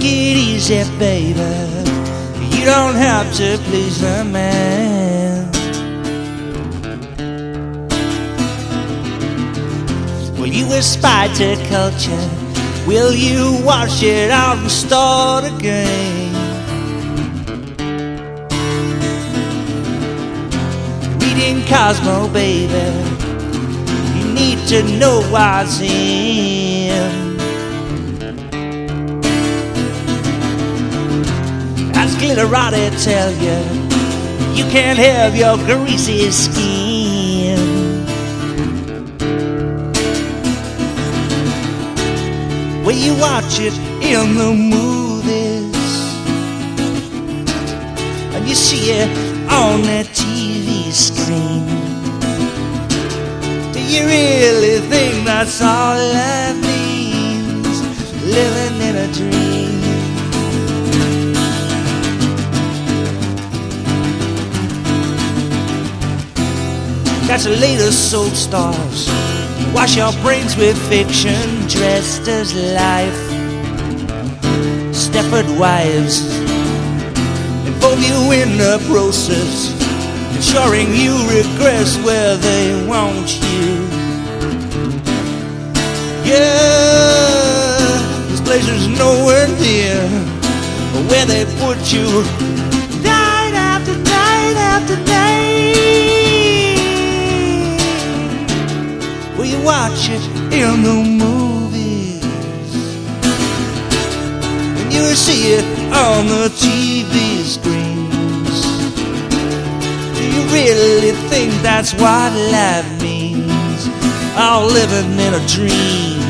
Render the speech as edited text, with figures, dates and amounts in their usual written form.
it easy, baby. You don't have to please a man. Will you aspire to culture? Will you wash it out and start again? Reading Cosmo, baby, you need to know what's in. As Glitterati tell you, you can't have your greasy skin. Well, you watch it in the movies, and you see it on the TV screen. Do you really think that's all life means? Living in a dream. Catch the latest soap stars, wash your brains with fiction dressed as life. Stepford wives involve you in the process, ensuring you regress where they want you. Yeah, this pleasure's nowhere near where they put you night after night after night. Well, you watch it in the movies, and you see it on the TV screens. Do you really think that's what life means? All living in a dream.